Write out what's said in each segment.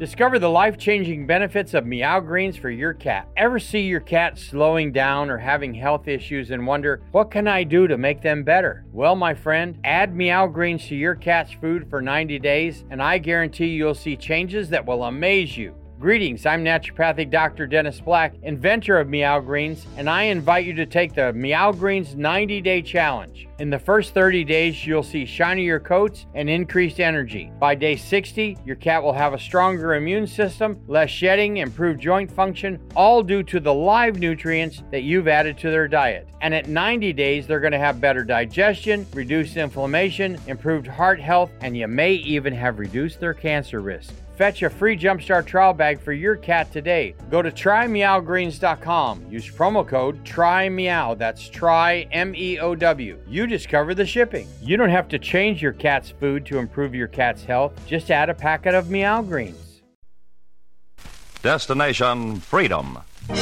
Discover the life-changing benefits of Meow Greens for your cat. Ever see your cat slowing down or having health issues and wonder, what can I do to make them better? Well, my friend, add Meow Greens to your cat's food for 90 days, and I guarantee you'll see changes that will amaze you. Greetings, I'm naturopathic Dr. Dennis Black, inventor of Meow Greens, and I invite you to take the Meow Greens 90-day challenge. In the first 30 days, you'll see shinier coats and increased energy. By day 60, your cat will have a stronger immune system, less shedding, improved joint function, all due to the live nutrients that you've added to their diet. And at 90 days, they're going to have better digestion, reduced inflammation, improved heart health, and you may even have reduced their cancer risk. Fetch a free Jumpstart trial bag for your cat today. Go to trymeowgreens.com. Use promo code TRYMEOW. That's try MEOW. You discover the shipping. You don't have to change your cat's food to improve your cat's health. Just add a packet of Meow Greens. Destination Freedom.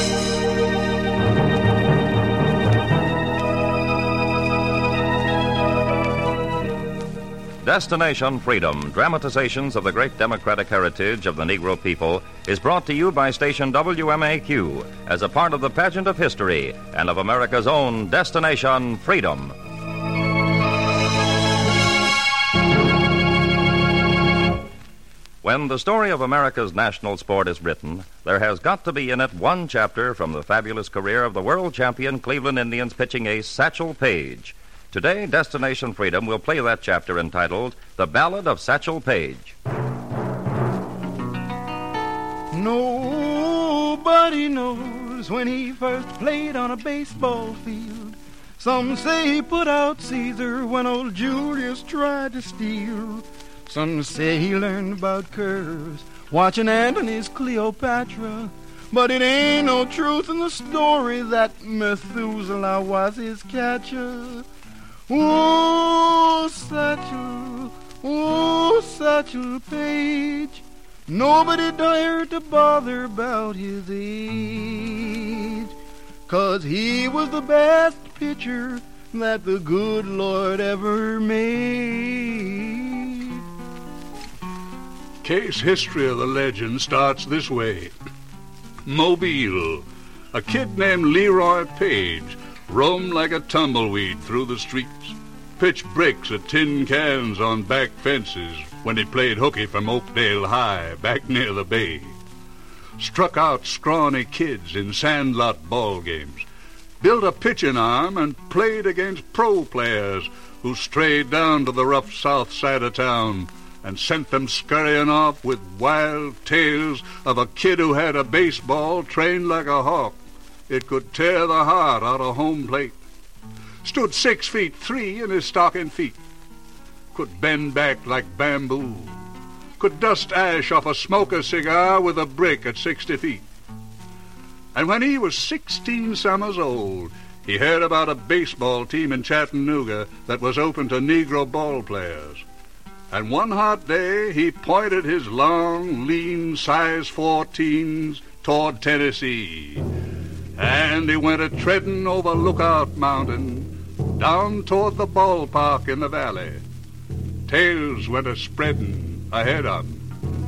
Destination Freedom, dramatizations of the great democratic heritage of the Negro people, is brought to you by station WMAQ as a part of the pageant of history and of America's own Destination Freedom. When the story of America's national sport is written, there has got to be in it one chapter from the fabulous career of the world champion Cleveland Indians pitching ace Satchel Paige. Today, Destination Freedom will play that chapter entitled The Ballad of Satchel Paige. Nobody knows when he first played on a baseball field. Some say he put out Caesar when old Julius tried to steal. Some say he learned about curves watching Antony's Cleopatra. But it ain't no truth in the story that Methuselah was his catcher. Oh, Satchel Paige, nobody dared to bother about his age, 'cause he was the best pitcher that the good Lord ever made. Case history of the legend starts this way. Mobile, a kid named Leroy Page roamed like a tumbleweed through the streets, pitched bricks at tin cans on back fences when he played hooky from Oakdale High back near the bay, struck out scrawny kids in sandlot ball games, built a pitching arm and played against pro players who strayed down to the rough south side of town and sent them scurrying off with wild tales of a kid who had a baseball trained like a hawk. It could tear the heart out of home plate. Stood 6'3" in his stocking feet. Could bend back like bamboo. Could dust ash off a smoker cigar with a brick at 60 feet. And when he was 16 summers old, he heard about a baseball team in Chattanooga that was open to Negro ball players. And one hot day, he pointed his long, lean, size 14s toward Tennessee. And he went a-treading over Lookout Mountain, down toward the ballpark in the valley. Tales went a-spreading ahead of him.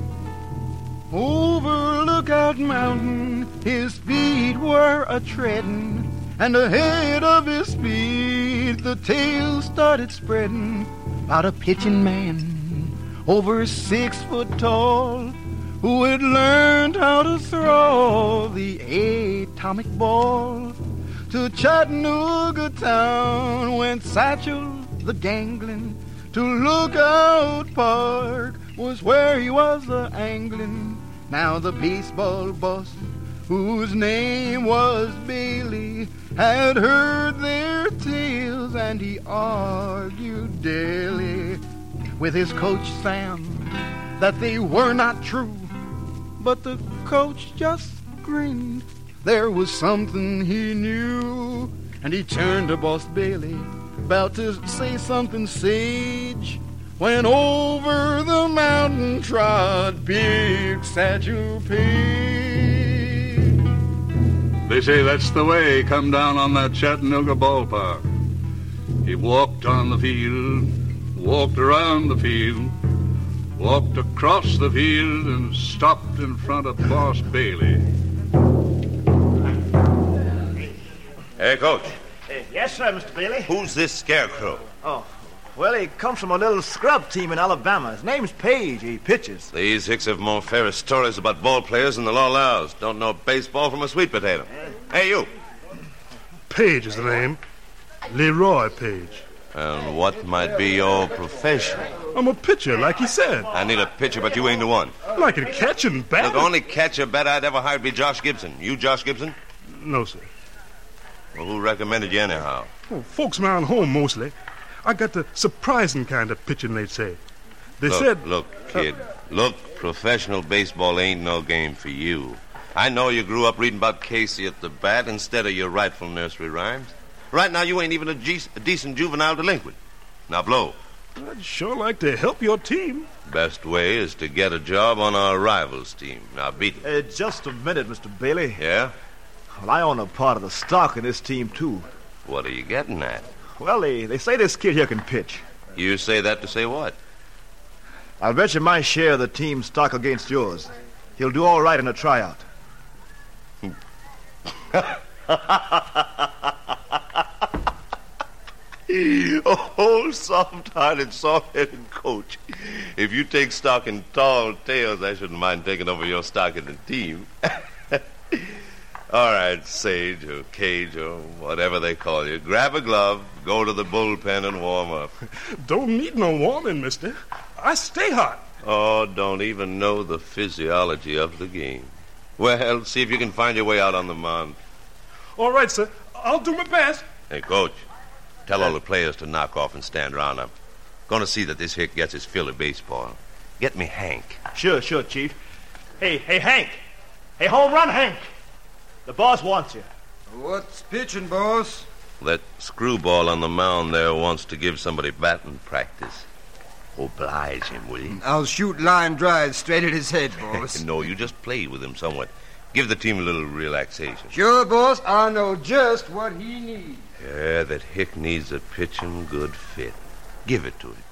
Over Lookout Mountain, his feet were a-treading, and ahead of his speed, the tales started spreading about a pitching man over 6 foot tall, who had learned how to throw the atomic ball. To Chattanooga town went Satchel the gangling. To Lookout Park was where he was a-angling. Now the baseball boss, whose name was Bailey, had heard their tales, and he argued daily with his coach Sam that they were not true. But the coach just grinned. There was something he knew. And he turned to Boss Bailey, about to say something sage, when over the mountain trod big Satchel Paige. They say that's the way he come down on that Chattanooga ballpark. He walked on the field, walked around the field, walked across the field and stopped in front of Boss Bailey. Hey, Coach. Yes, sir, Mr. Bailey. Who's this scarecrow? Oh, well, he comes from a little scrub team in Alabama. His name's Page. He pitches. These hicks have more fairer stories about ball players than the law allows. Don't know baseball from a sweet potato. Hey, you. Page is the name. Leroy Page. And what might be your profession? I'm a pitcher, like he said. I need a pitcher, but you ain't the one. I can catch and bat. The only catcher bet I'd ever hired be Josh Gibson. You Josh Gibson? No, sir. Well, who recommended you anyhow? Oh, folks around home, mostly. I got the surprising kind of pitching, they'd say. They said... Look, kid. Look, professional baseball ain't no game for you. I know you grew up reading about Casey at the bat instead of your rightful nursery rhymes. Right now, you ain't even a decent juvenile delinquent. Now, blow. I'd sure like to help your team. Best way is to get a job on our rivals' team. Now, beat it. Just a minute, Mr. Bailey. Yeah? Well, I own a part of the stock in this team, too. What are you getting at? Well, they say this kid here can pitch. You say that to say what? I'll bet you my share of the team's stock against yours. He'll do all right in a tryout. Oh, soft-hearted, soft-headed coach. If you take stock in tall tales, I shouldn't mind taking over your stock in the team. All right, Sage or Cage or whatever they call you. Grab a glove, go to the bullpen and warm up. Don't need no warming, mister. I stay hot. Oh, don't even know the physiology of the game. Well, see if you can find your way out on the mound. All right, sir. I'll do my best. Hey, Coach, tell all the players to knock off and stand around. I'm going to see that this hick gets his fill of baseball. Get me Hank. Sure, Chief. Hey, Hank. Hey, home run, Hank. The boss wants you. What's pitching, boss? That screwball on the mound there wants to give somebody batting practice. Oblige him, will you? I'll shoot line drives straight at his head, boss. No, you just play with him somewhat. Give the team a little relaxation. Sure, boss. I know just what he needs. Yeah, that hick needs a pitching good fit. Give it to him.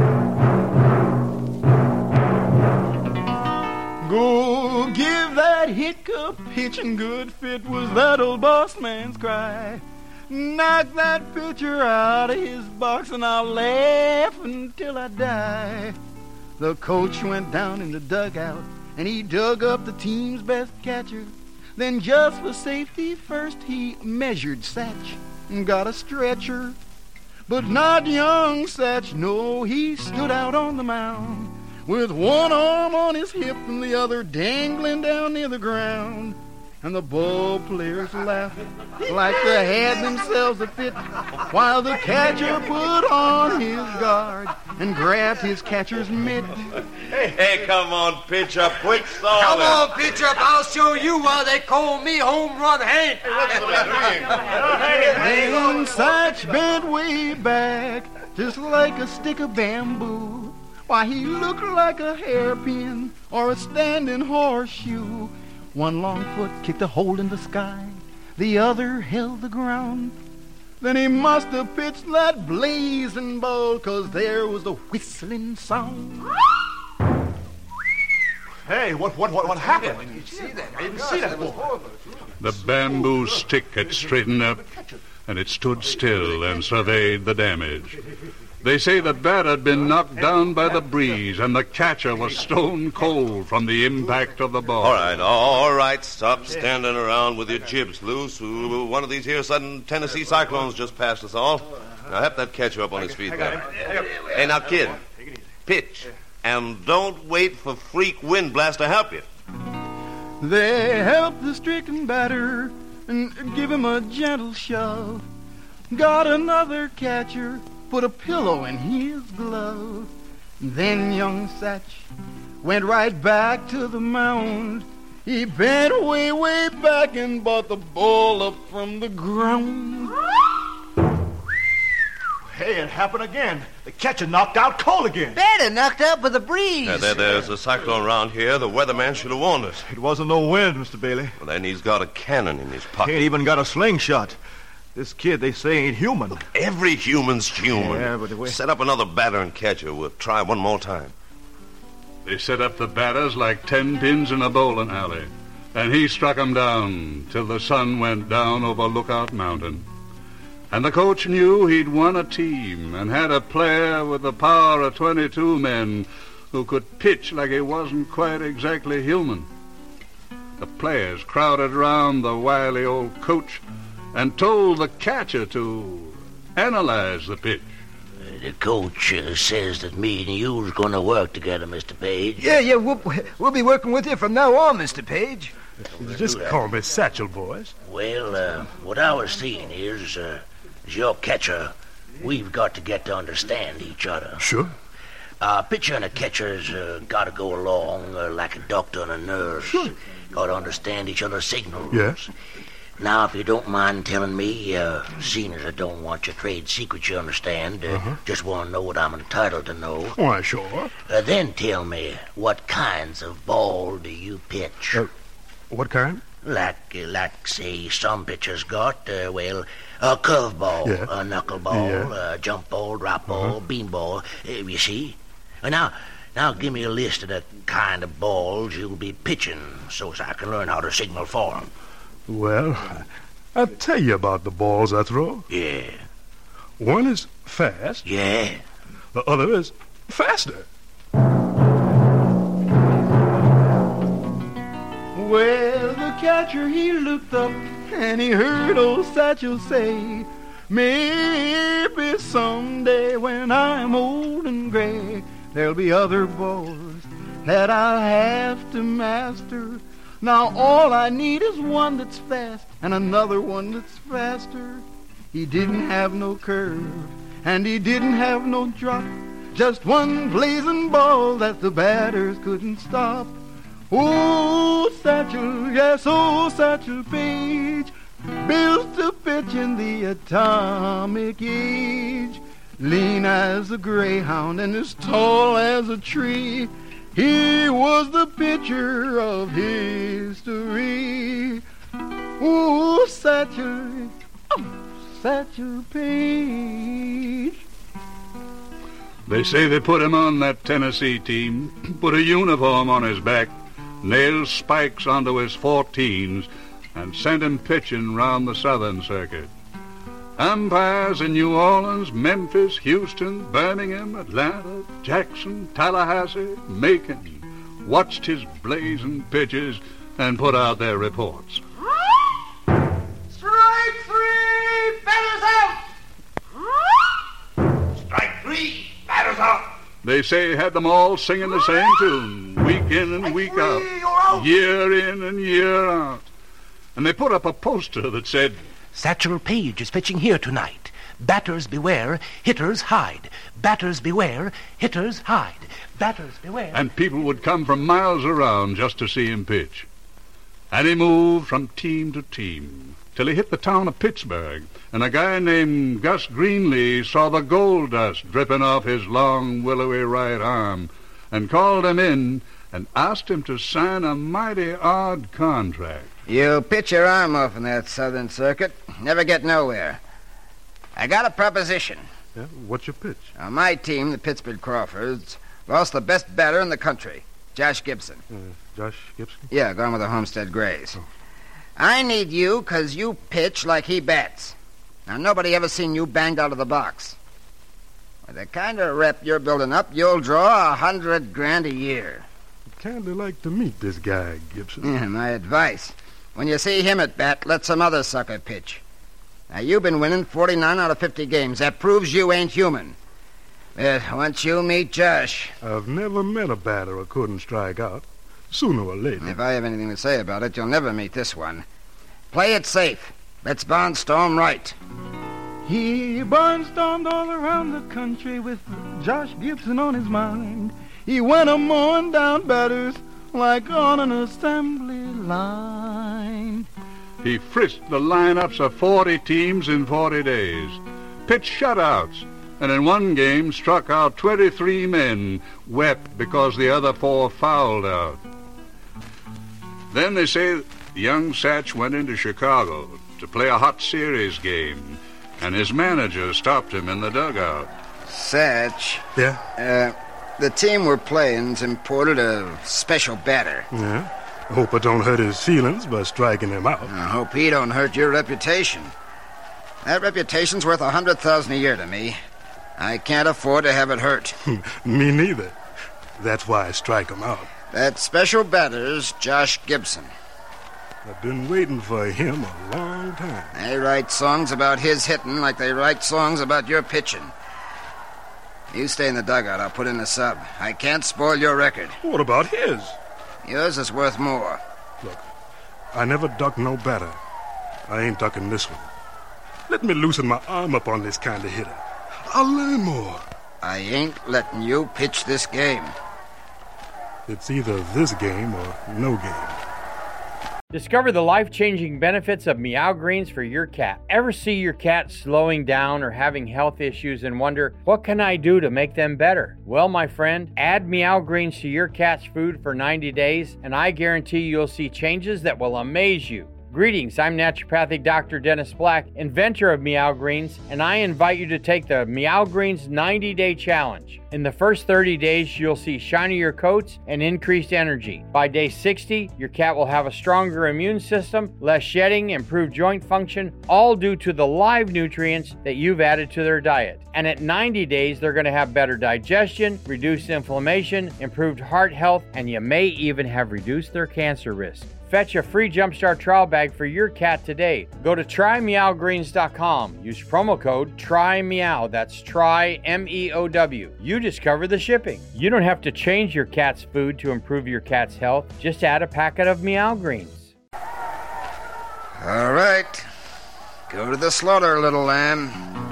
Go give that hick a pitching good fit was that old boss man's cry. Knock that pitcher out of his box and I'll laugh until I die. The coach went down in the dugout and he dug up the team's best catcher. Then just for safety first he measured Satch and got a stretcher. But not young Satch, no, he stood out on the mound with one arm on his hip and the other dangling down near the ground. And the ball players laughed like they had themselves a fit, while the catcher put on his guard and grabbed his catcher's mitt. Hey, come on, pitch up quick, Saul. Come on, pitch up. I'll show you why they call me Home Run Hank. Then Satch bent way back, just like a stick of bamboo. Why, he looked like a hairpin or a standing horseshoe. One long foot kicked a hole in the sky, the other held the ground. Then he must have pitched that blazing ball, 'cause there was the whistling sound. Hey, what happened? Did you see that? I didn't see that before. The bamboo stick had straightened up, and it stood still and surveyed the damage. They say the bat had been knocked down by the breeze, and the catcher was stone cold from the impact of the ball. All right. Stop standing around with your jibs loose. One of these here sudden Tennessee cyclones just passed us all. Now, help that catcher up on his feet there. Hey, now, kid, pitch. And don't wait for freak wind blast to help you. They helped the stricken batter and give him a gentle shove. Got another catcher, put a pillow in his glove. Then young Satch went right back to the mound. He bent way, way back and brought the ball up from the ground. Hey, it happened again. The catcher knocked out Cole again. Better knocked out by the breeze. There's a cyclone around here. The weatherman should have warned us. It wasn't no wind, Mr. Bailey. Well, then he's got a cannon in his He pocket. ain't even got a slingshot. This kid, they say, ain't human. Every human's human. Yeah, but the way... Set up another batter and catcher. We'll try one more time. They set up the batters like 10 pins in a bowling alley, and he struck 'em down till the sun went down over Lookout Mountain. And the coach knew he'd won a team and had a player with the power of 22 men who could pitch like he wasn't quite exactly human. The players crowded round the wily old coach and told the catcher to analyze the pitch. The coach says that me and you's going to work together, Mr. Page. Yeah, we'll be working with you from now on, Mr. Page. Just call me Satchel, boys. Well, what I was saying is, as your catcher, we've got to get to understand each other. Sure. A pitcher and a catcher's got to go along like a doctor and a nurse. Sure. Got to understand each other's signals. Yes. Now, if you don't mind telling me, seeing as I don't want your trade secrets, you understand, just want to know what I'm entitled to know. Why, sure. Then tell me, what kinds of ball do you pitch? What kind? Like, say, some pitchers got, a curveball, Yeah. a knuckleball, Yeah. a jump ball, drop ball, bean ball, you see? Now give me a list of the kind of balls you'll be pitching so as I can learn how to signal for 'em. Well, I'll tell you about the balls I throw. Yeah. One is fast. Yeah. The other is faster. Well, the catcher, he looked up and he heard old Satchel say, maybe someday when I'm old and gray, there'll be other balls that I'll have to master. Now all I need is one that's fast and another one that's faster. He didn't have no curve and he didn't have no drop, just one blazing ball that the batters couldn't stop. Oh, Satchel, yes, oh, Satchel Paige, built to pitch in the atomic age. Lean as a greyhound and as tall as a tree, he was the pitcher of history. Oh, Satchel Paige. They say they put him on that Tennessee team, put a uniform on his back, nailed spikes onto his 14s, and sent him pitching round the Southern Circuit. Umpires in New Orleans, Memphis, Houston, Birmingham, Atlanta, Jackson, Tallahassee, Macon watched his blazing pitches and put out their reports. Strike three, batters out! Strike three, batters out! They say he had them all singing the same tune, week in and week out, year in and year out. And they put up a poster that said, Satchel Paige is pitching here tonight. Batters beware, hitters hide. Batters beware, hitters hide. Batters beware. And people would come from miles around just to see him pitch. And he moved from team to team till he hit the town of Pittsburgh, and a guy named Gus Greenlee saw the gold dust dripping off his long, willowy right arm and called him in and asked him to sign a mighty odd contract. You pitch your arm off in that Southern Circuit, never get nowhere. I got a proposition. Yeah, what's your pitch? On my team, the Pittsburgh Crawfords, lost the best batter in the country, Josh Gibson. Josh Gibson? Yeah, gone with the Homestead Grays. Oh. I need you because you pitch like he bats. Now, nobody ever seen you banged out of the box. With the kind of rep you're building up, you'll draw $100,000 a year. I'd kind of like to meet this guy, Gibson. Yeah, my advice. When you see him at bat, let some other sucker pitch. Now, you've been winning 49 out of 50 games. That proves you ain't human. But once you meet Josh... I've never met a batter who couldn't strike out. Sooner or later. If I have anything to say about it, you'll never meet this one. Play it safe. Let's barnstorm right. He barnstormed all around the country with Josh Gibson on his mind. He went a mowing down batters like on an assembly line. He frisked the lineups of 40 teams in 40 days, pitched shutouts, and in one game struck out 23 men, wept because the other 4 fouled out. Then they say young Satch went into Chicago to play a hot series game, and his manager stopped him in the dugout. Satch. Yeah? The team we're playing's imported a special batter. Yeah? I hope I don't hurt his feelings by striking him out. I hope he don't hurt your reputation. That reputation's worth $100,000 a year to me. I can't afford to have it hurt. Me neither. That's why I strike him out. That special batter's Josh Gibson. I've been waiting for him a long time. They write songs about his hitting like they write songs about your pitching. You stay in the dugout. I'll put in a sub. I can't spoil your record. What about his? Yours is worth more. Look, I never ducked no batter. I ain't ducking this one. Let me loosen my arm up on this kind of hitter. I'll learn more. I ain't letting you pitch this game. It's either this game or no game. Discover the life-changing benefits of Meow Greens for your cat. Ever see your cat slowing down or having health issues and wonder, what can I do to make them better? Well, my friend, add Meow Greens to your cat's food for 90 days, and I guarantee you'll see changes that will amaze you. Greetings, I'm naturopathic Dr. Dennis Black, inventor of Meow Greens, and I invite you to take the Meow Greens 90-day challenge. In the first 30 days, you'll see shinier coats and increased energy. By day 60, your cat will have a stronger immune system, less shedding, improved joint function, all due to the live nutrients that you've added to their diet. And at 90 days, they're going to have better digestion, reduced inflammation, improved heart health, and you may even have reduced their cancer risk. Fetch a free Jumpstart trial bag for your cat today. Go to trymeowgreens.com. Use promo code TRYMEOW. That's try, M-E-O-W. You discover the shipping. You don't have to change your cat's food to improve your cat's health. Just add a packet of Meow Greens. All right. Go to the slaughter, little lamb.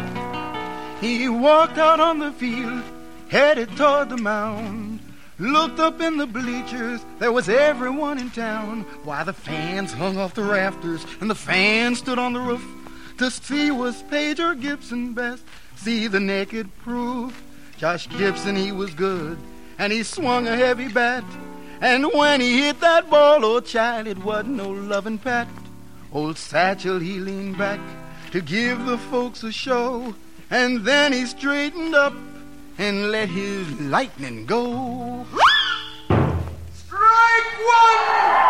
He walked out on the field, headed toward the mound. Looked up in the bleachers, there was everyone in town. Why, the fans hung off the rafters, and the fans stood on the roof to see was Page or Gibson best. See the naked proof. Josh Gibson, he was good, and he swung a heavy bat. And when he hit that ball, oh child, it wasn't no loving pat. Old Satchel, he leaned back to give the folks a show, and then he straightened up and let his lightning go. Strike one!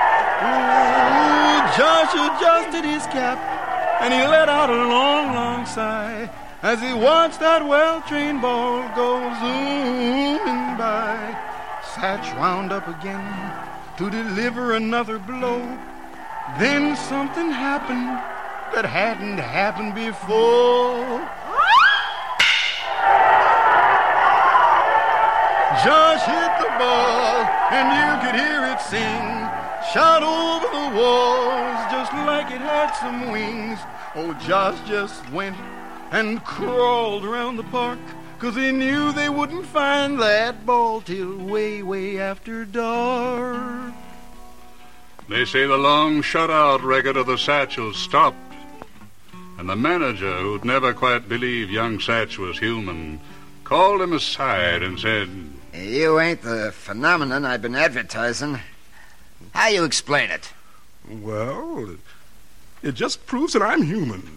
Ooh, Josh adjusted his cap, and he let out a long, long sigh as he watched that well-trained ball go zooming by. Satch wound up again to deliver another blow. Then something happened that hadn't happened before. Josh hit the ball, and you could hear it sing, shot over the walls just like it had some wings. Oh, Josh just went and crawled around the park, 'cause he knew they wouldn't find that ball till way, way after dark. They say the long shutout record of the Satchel stopped, and the manager, who'd never quite believed young Satch was human, called him aside and said, You ain't the phenomenon I've been advertising. How you explain it? Well, it just proves that I'm human.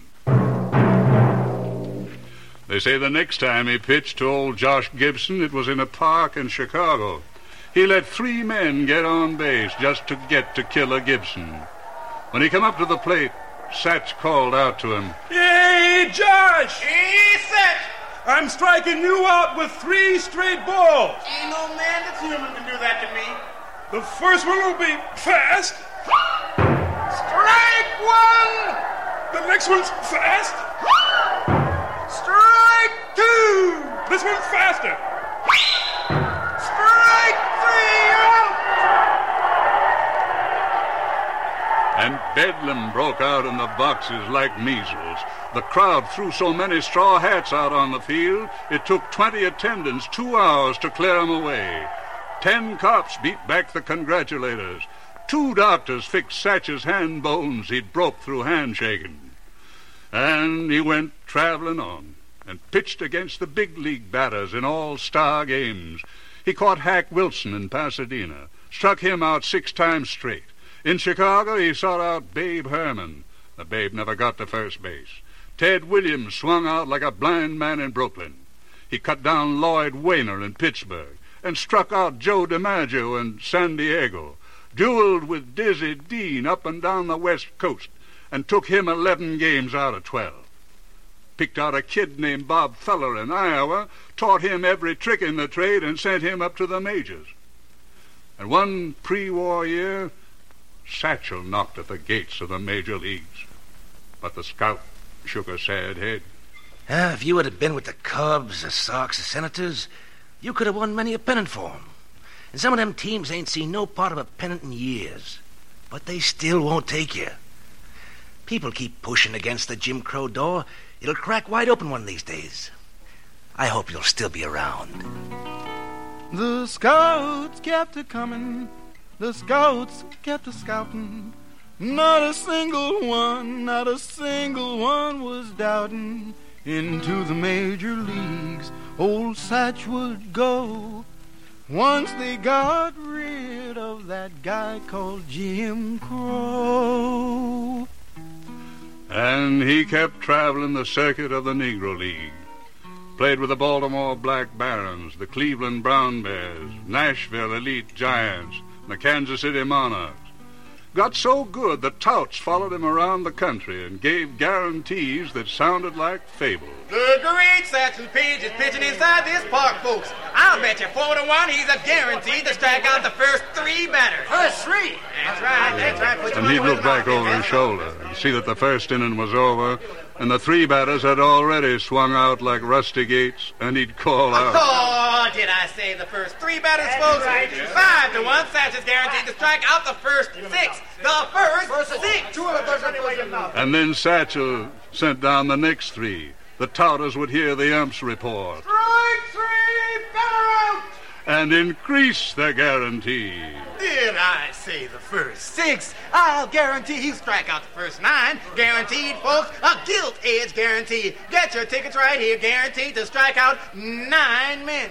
They say the next time he pitched to old Josh Gibson, it was in a park in Chicago. He let 3 men get on base just to get to Killer Gibson. When he come up to the plate, Satch called out to him, Hey, Josh! Hey, Satch! I'm striking you out with 3 straight balls. Ain't no man that's human can do that to me. The first one will be fast. Strike one! The next one's fast. Strike two! This one's faster. Strike 3, out! and bedlam broke out in the boxes like measles. The crowd threw so many straw hats out on the field, it took 20 attendants 2 hours to clear them away. 10 cops beat back the congratulators. 2 doctors fixed Satch's hand bones he'd broke through handshaking. And he went traveling on and pitched against the big league batters in all-star games. He caught Hack Wilson in Pasadena, struck him out 6 times straight. In Chicago, he sought out Babe Herman. The Babe never got to first base. Ted Williams swung out like a blind man in Brooklyn. He cut down Lloyd Wainer in Pittsburgh and struck out Joe DiMaggio in San Diego, dueled with Dizzy Dean up and down the West Coast, and took him 11 games out of 12. Picked out a kid named Bob Feller in Iowa, taught him every trick in the trade, and sent him up to the majors. And one pre-war year, Satchel knocked at the gates of the major leagues. But the scout shook a sad head. If you would have been with the Cubs, the Sox, the Senators, you could have won many a pennant for 'em. And some of them teams ain't seen no part of a pennant in years. But they still won't take you. People keep pushing against the Jim Crow door. It'll crack wide open one of these days. I hope you'll still be around. The scouts kept a-comin', the scouts kept a-scoutin'. Not a single one was doubting. Into the major leagues old Satch would go once they got rid of that guy called Jim Crow. And he kept traveling the circuit of the Negro League. Played with the Baltimore Black Barons, the Cleveland Brown Bears, Nashville Elite Giants, and the Kansas City Monarchs. Got so good the touts followed him around the country and gave guarantees that sounded like fables. The great Satchel Paige is pitching inside this park, folks. I'll bet you 4-1 he's a guaranteed to strike out the first 3 batters. First 3? That's right. Put And he'd look back over his shoulder and see that the first inning was over, and the 3 batters had already swung out like rusty gates, and he'd call out. Oh, did I say the first 3 batters, folks? 5-1, Satchel's guaranteed to strike out the first 6. The first 6. And then Satchel sent down the next 3. The touters would hear the umps report. Strike 3, batter out! And increase their guarantee. Did I say the first 6? I'll guarantee he'll strike out the first 9. Guaranteed, folks. A gilt-edge guarantee. Get your tickets right here. Guaranteed to strike out 9 men.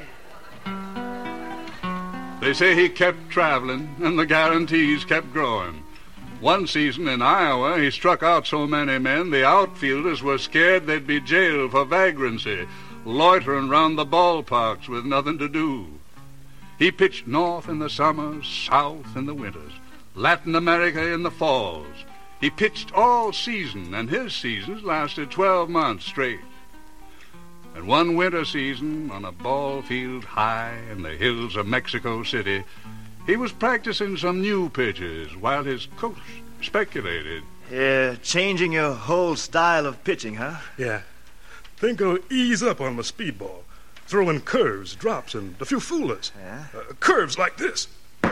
They say he kept traveling, and the guarantees kept growing. One season in Iowa, he struck out so many men, the outfielders were scared they'd be jailed for vagrancy, loitering round the ballparks with nothing to do. He pitched north in the summers, south in the winters, Latin America in the falls. He pitched all season, and his seasons lasted 12 months straight. And one winter season, on a ball field high in the hills of Mexico City, he was practicing some new pitches while his coach speculated. Changing your whole style of pitching, huh? Yeah. Think I'll ease up on my speedball. Throw in curves, drops, and a few foolers. Yeah? Curves like this.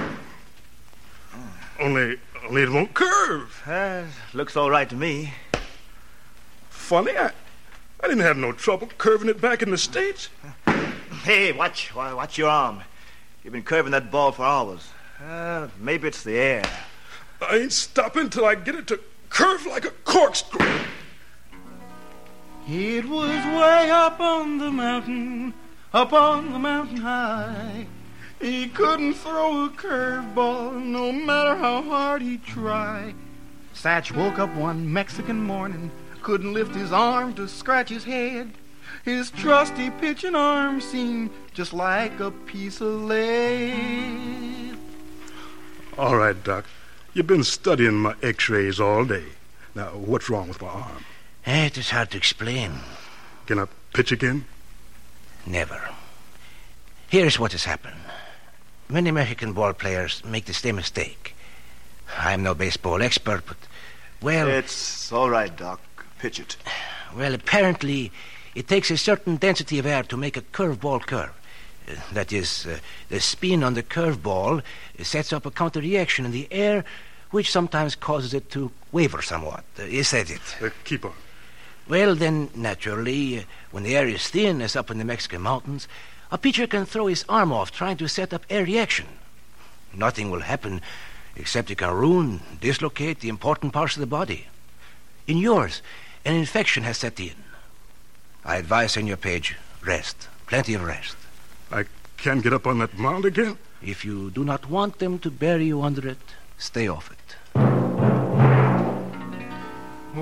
Only it won't curve. Looks all right to me. Funny, I didn't have no trouble curving it back in the States. Hey, watch your arm. You've been curving that ball for hours. Maybe it's the air. I ain't stopping till I get it to curve like a corkscrew. It was way up on the mountain high. He couldn't throw a curveball no matter how hard he tried. Satch woke up one Mexican morning, couldn't lift his arm to scratch his head. His trusty pitching arm seemed just like a piece of lead. All right, Doc. You've been studying my x-rays all day. Now, what's wrong with my arm? It is hard to explain. Can I pitch again? Never. Here's what has happened. Many American ball players make the same mistake. I'm no baseball expert, but, well... It's all right, Doc. Pitch it. Well, apparently, it takes a certain density of air to make a curveball curve. That is, the spin on the curveball sets up a counter-reaction in the air, which sometimes causes it to waver somewhat. Is that it? Keep on. Well, then, naturally, when the air is thin, as up in the Mexican mountains, a pitcher can throw his arm off trying to set up air reaction. Nothing will happen except it can ruin, dislocate the important parts of the body. In yours, an infection has set in. I advise, Senor Page, rest. Plenty of rest. I can't get up on that mound again? If you do not want them to bury you under it, stay off it.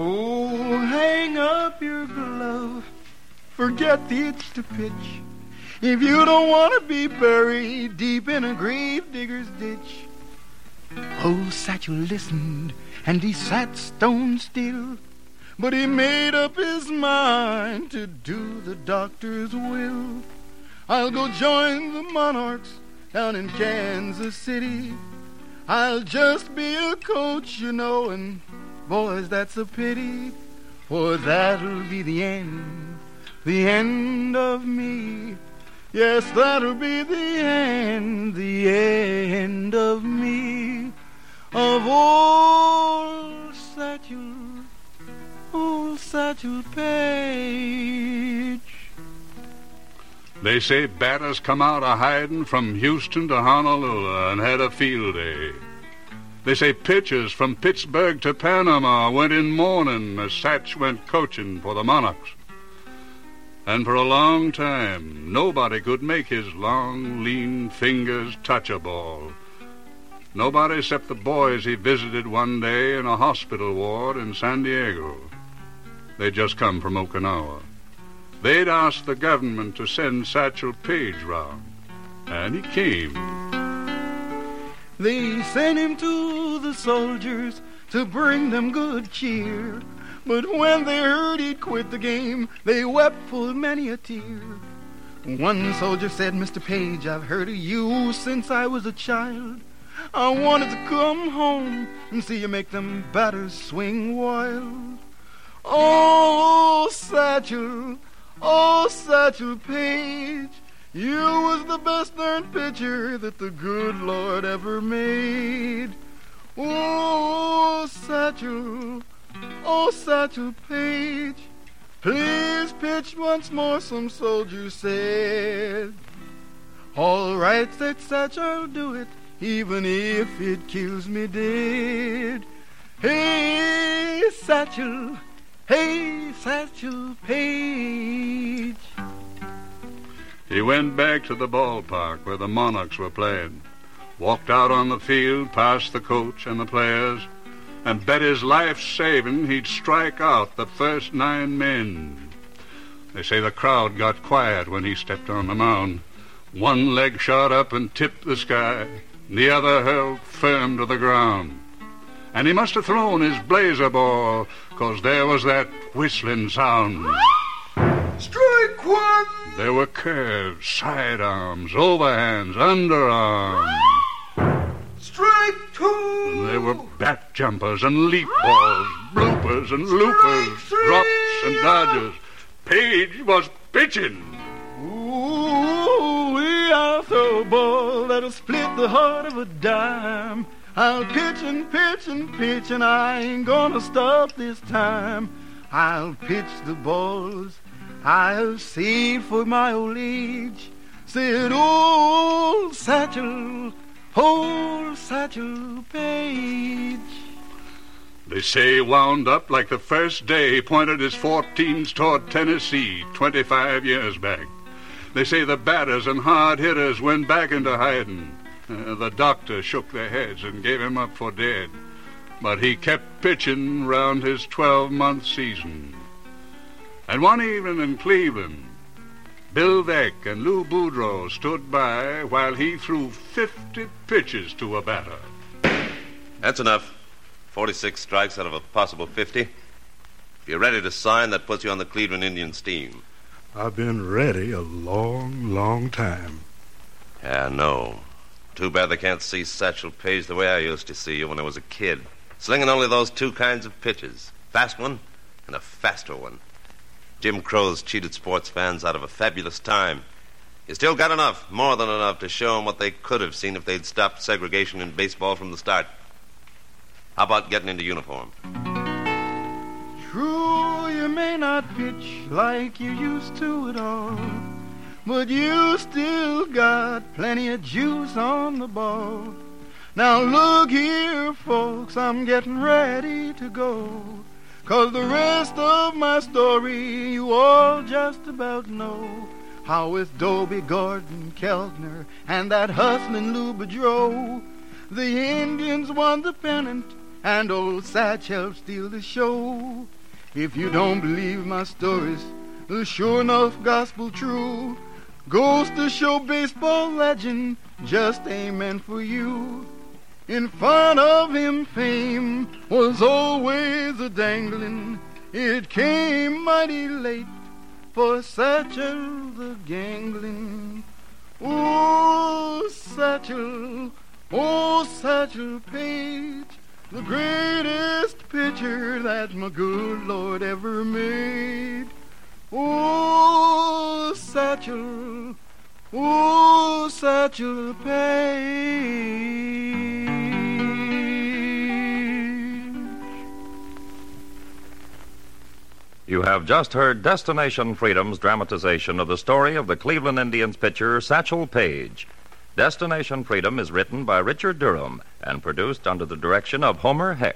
Oh, hang up your glove. Forget the itch to pitch. if you don't want to be buried deep in a grave digger's ditch. Old Satchel listened, and he sat stone still, but he made up his mind to do the doctor's will. I'll go join the Monarchs down in Kansas City. I'll just be a coach, you know, and boys, that's a pity, for that'll be the end of me. Yes, that'll be the end of me, of old Satchel Paige. They say batters come out a hiding from Houston to Honolulu and had a field day. They say pitchers from Pittsburgh to Panama went in mourning as Satch went coaching for the Monarchs. And for a long time, nobody could make his long, lean fingers touch a ball. Nobody except the boys he visited one day in a hospital ward in San Diego. They'd just come from Okinawa. They'd asked the government to send Satchel Paige round, and he came. They sent him to the soldiers to bring them good cheer, but when they heard he'd quit the game, they wept full many a tear. One soldier said, Mr. Paige, I've heard of you since I was a child. I wanted to come home and see you make them batters swing wild. Oh, Satchel Paige, you was the best darn pitcher that the good Lord ever made. Oh, Satchel Paige, please pitch once more, some soldiers said. All right, said Satch, I'll do it, even if it kills me dead. Hey, Satchel Paige. He went back to the ballpark where the Monarchs were playing, walked out on the field past the coach and the players, and bet his life saving he'd strike out the first 9 men. They say the crowd got quiet when he stepped on the mound. One leg shot up and tipped the sky, the other held firm to the ground. And he must have thrown his blazer ball, 'cause there was that whistling sound. Strike one! There were curves, sidearms, overhands, underarms. Strike two! There were bat jumpers and leap balls, bloopers and loopers, drops and dodgers. Paige was pitching. Ooh, I'll throw a ball that'll split the heart of a dime. I'll pitch and pitch and pitch, and I ain't gonna stop this time. I'll pitch the balls I'll save for my old age, said old Satchel Paige. They say he wound up like the first day he pointed his 14s toward Tennessee 25 years back. They say the batters and hard hitters went back into hiding. The doctor shook their heads and gave him up for dead. But he kept pitching round his 12-month season. And one evening in Cleveland, Bill Veeck and Lou Boudreau stood by while he threw 50 pitches to a batter. That's enough. 46 strikes out of a possible 50. If you're ready to sign, that puts you on the Cleveland Indians team. I've been ready a long, long time. Yeah, no. Too bad they can't see Satchel Paige the way I used to see you when I was a kid. Slinging only those 2 kinds of pitches. Fast one and a faster one. Jim Crow's cheated sports fans out of a fabulous time. You still got enough, more than enough, to show them what they could have seen if they'd stopped segregation in baseball from the start. How about getting into uniform? True, you may not pitch like you used to at all, but you still got plenty of juice on the ball. Now look here, folks, I'm getting ready to go, 'cause the rest of my story you all just about know. How with Dobie, Gordon, Keltner, and that hustling Lou Boudreau, the Indians won the pennant, and old Satch helped steal the show. If you don't believe my stories, sure enough gospel true, Goes to show baseball legend just ain't meant for you. In front of him fame was always a dangling. It came mighty late for Satchel the Gangling. Oh, Satchel Paige, the greatest pitcher that my good Lord ever made. Oh, Satchel Paige. You have just heard Destination Freedom's dramatization of the story of the Cleveland Indians pitcher Satchel Paige. Destination Freedom is written by Richard Durham and produced under the direction of Homer Heck.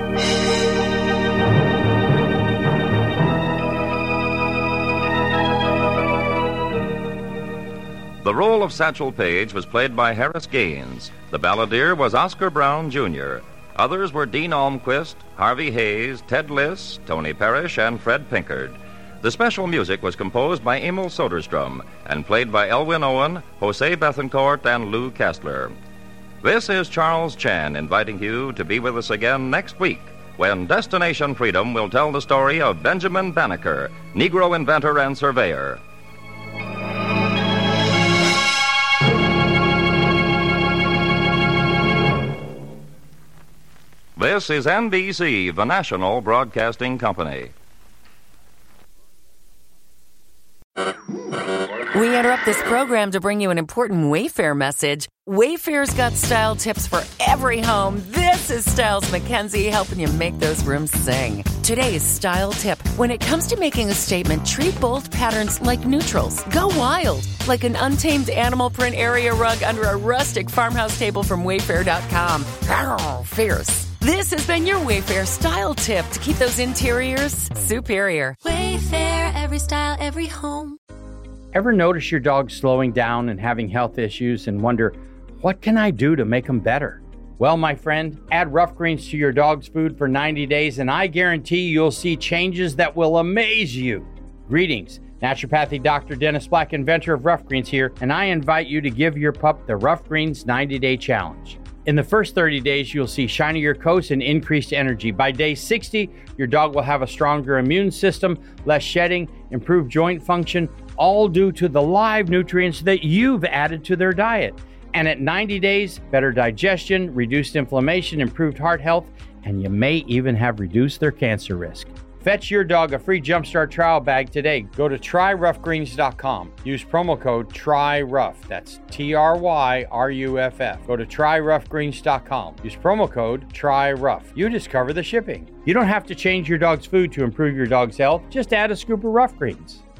The role of Satchel Paige was played by Harris Gaines. The balladeer was Oscar Brown, Jr. Others were Dean Almquist, Harvey Hayes, Ted Liss, Tony Parrish, and Fred Pinkard. The special music was composed by Emil Soderstrom and played by Elwin Owen, Jose Bethencourt, and Lou Kastler. This is Charles Chan inviting you to be with us again next week when Destination Freedom will tell the story of Benjamin Banneker, Negro inventor and surveyor. This is NBC, the national broadcasting company. We interrupt this program to bring you an important Wayfair message. Wayfair's got style tips for every home. This is Styles McKenzie helping you make those rooms sing. Today's style tip. When it comes to making a statement, treat bold patterns like neutrals. Go wild, like an untamed animal print area rug under a rustic farmhouse table from Wayfair.com. Arr, fierce. This has been your Wayfair style tip to keep those interiors superior. Wayfair, every style, every home. Ever notice your dog slowing down and having health issues and wonder, what can I do to make them better? Well, my friend, add Rough Greens to your dog's food for 90 days and I guarantee you'll see changes that will amaze you. Greetings. Naturopathic Dr. Dennis Black, inventor of Rough Greens here, and I invite you to give your pup the Rough Greens 90-day challenge. In the first 30 days, you'll see shinier coats and increased energy. By day 60, your dog will have a stronger immune system, less shedding, improved joint function, all due to the live nutrients that you've added to their diet. And at 90 days, better digestion, reduced inflammation, improved heart health, and you may even have reduced their cancer risk. Fetch your dog a free Jumpstart trial bag today. Go to tryroughgreens.com. Use promo code TRYROUGH. That's TRYRUFF. Go to tryroughgreens.com. Use promo code TRYROUGH. You discover the shipping. You don't have to change your dog's food to improve your dog's health. Just add a scoop of Rough Greens.